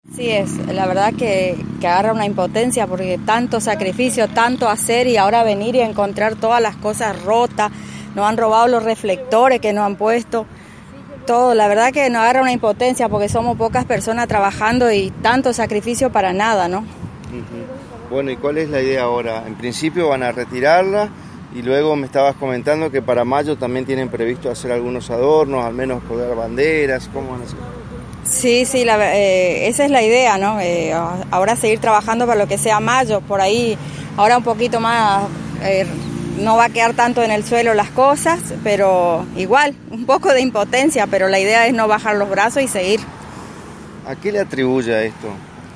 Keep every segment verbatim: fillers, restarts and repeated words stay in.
Sí es, la verdad que, que agarra una impotencia porque tanto sacrificio, tanto hacer y ahora venir y encontrar todas las cosas rotas, nos han robado los reflectores que nos han puesto, todo, la verdad que nos agarra una impotencia porque somos pocas personas trabajando y tanto sacrificio para nada, ¿no? Uh-huh. Bueno, ¿y cuál es la idea ahora? En principio van a retirarla y luego me estabas comentando que para mayo también tienen previsto hacer algunos adornos, al menos colgar banderas, ¿cómo van a hacer? Sí, sí, la, eh, esa es la idea, ¿no? Eh, ahora seguir trabajando para lo que sea mayo, por ahí, ahora un poquito más, eh, no va a quedar tanto en el suelo las cosas, pero igual, un poco de impotencia, pero la idea es no bajar los brazos y seguir. ¿A qué le atribuye a esto?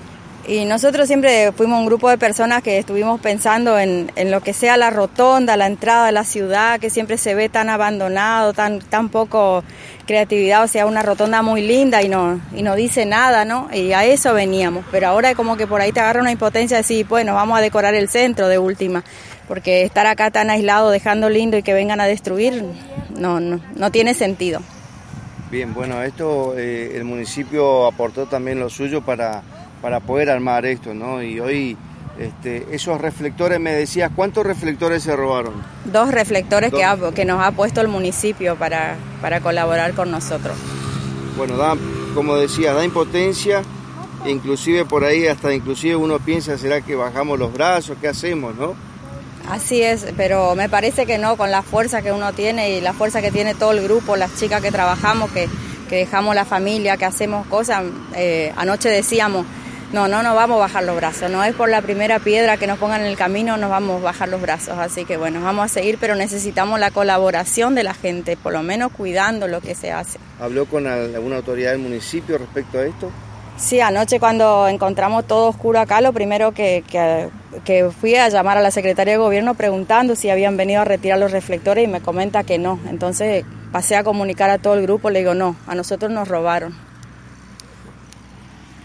Y nosotros siempre fuimos un grupo de personas que estuvimos pensando en, en lo que sea la rotonda, la entrada de la ciudad, que siempre se ve tan abandonado, tan, tan poco creatividad, o sea, una rotonda muy linda y no, y no dice nada, ¿no? Y a eso veníamos, pero ahora como que por ahí te agarra una impotencia de decir, bueno, vamos a decorar el centro de última, porque estar acá tan aislado, dejando lindo y que vengan a destruir, no, no, no tiene sentido. Bien, bueno, esto eh, el municipio aportó también lo suyo para... para poder armar esto, ¿no? Y hoy este, esos reflectores, me decías, ¿cuántos reflectores se robaron? Dos reflectores Dos. Que, ha, que nos ha puesto el municipio para, para colaborar con nosotros. Bueno, da, como decía, da impotencia, inclusive por ahí hasta inclusive uno piensa, ¿será que bajamos los brazos? ¿Qué hacemos, no? Así es, pero me parece que no, con la fuerza que uno tiene y la fuerza que tiene todo el grupo, las chicas que trabajamos, que, que dejamos la familia, que hacemos cosas, eh, anoche decíamos, No, no nos vamos a bajar los brazos, no es por la primera piedra que nos pongan en el camino, nos vamos a bajar los brazos, así que bueno, vamos a seguir, pero necesitamos la colaboración de la gente, por lo menos cuidando lo que se hace. ¿Habló con alguna autoridad del municipio respecto a esto? Sí, anoche cuando encontramos todo oscuro acá, lo primero que, que, que fui a llamar a la secretaria de gobierno preguntando si habían venido a retirar los reflectores y me comenta que no, entonces pasé a comunicar a todo el grupo, le digo no, a nosotros nos robaron.